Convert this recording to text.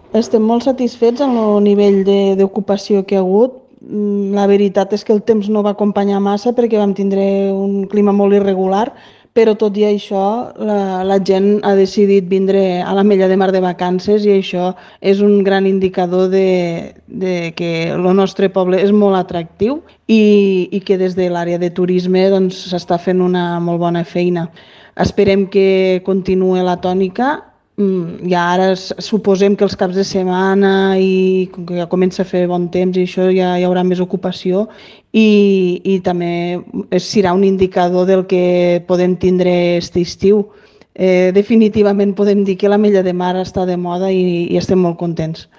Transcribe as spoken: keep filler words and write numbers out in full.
Estem molt satisfets amb el nivell de- d'ocupació que hi ha hagut. Mm, La veritat és que el temps no va acompanyar massa perquè vam tindre un clima molt irregular, però tot i això la, la gent ha decidit vindre a l'Ametlla de Mar de vacances i això és un gran indicador de, de que el nostre poble és molt atractiu i, i que des de l'àrea de turisme doncs, s'està fent una molt bona feina. Esperem que continuï la tònica. Mm, I ara s- suposem que els caps de setmana i com que ja comença a fer bon temps i això ja hi haurà més ocupació i, i també és- serà un indicador del que podem tindre aquest estiu. Eh, definitivament podem dir que l'Ametlla de Mar està de moda i, i estem molt contents.